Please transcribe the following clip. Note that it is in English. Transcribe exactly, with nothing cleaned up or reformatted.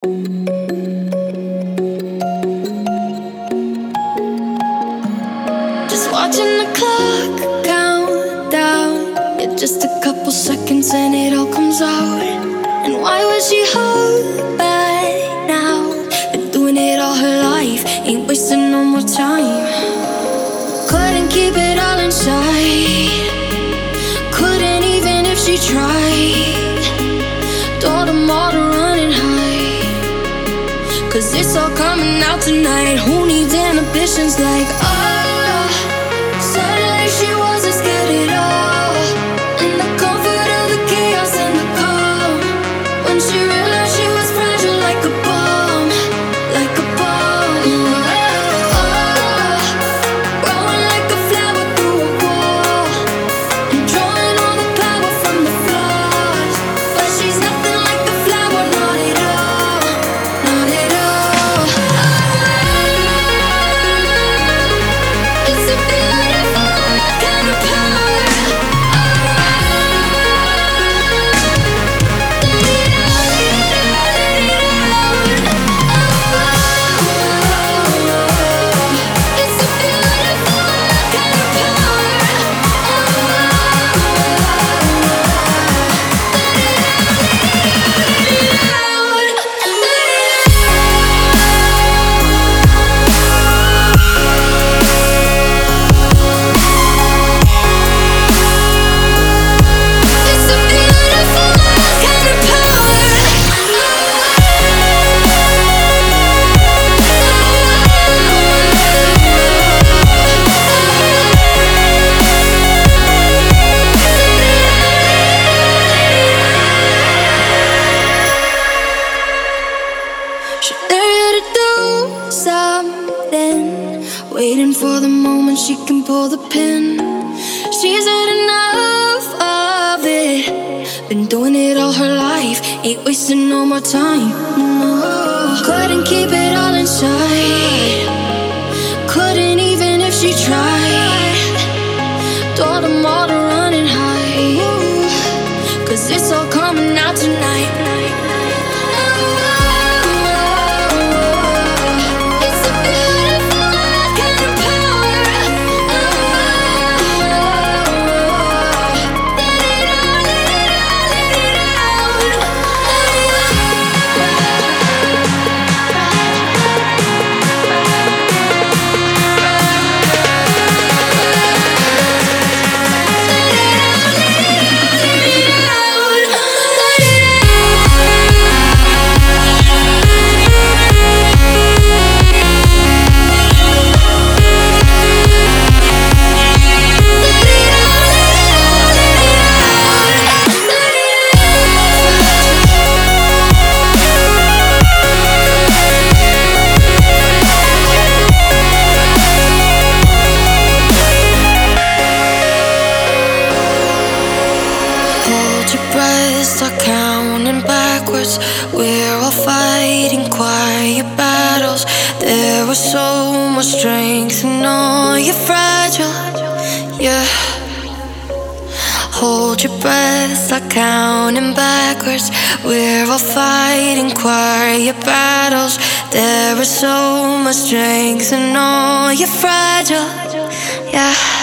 Just watching the clock count down. Yeah, just a couple seconds and it all comes out. And why would she hold back now? Been doing it all her life, ain't wasting no more time. Couldn't keep it all inside, couldn't even if she tried. Told them all to run and hide, cause it's all coming out tonight. Who needs inhibitions like oh, suddenly she wasn't scared at all. In the comfort of the chaos and the calm, when she realized she was fragile like a bomb, like a bomb. Oh, growing like a flower through a wall, and drawing all the power from the flaws. But she's nothing like the flower, not at all, not at all. It's a beautiful kind of power. It's a beautiful kind of It's a beautiful kind of power. She there to do something, waiting for the moment she can pull the pin. She's had enough of it, been doing it all her life, ain't wasting no more time. No, couldn't keep it all inside, couldn't even if she tried. Told them all to run and hide, cause it's all coming out tonight. It's a beautiful kind of power. Let it out, let it out, let it Hold your breath, start counting backwards. We're all fighting quiet battles. There was so much strength in all you're fragile, yeah. Hold your breath, start counting backwards. We're all fighting quiet battles. There is so much strength in all you're fragile, yeah.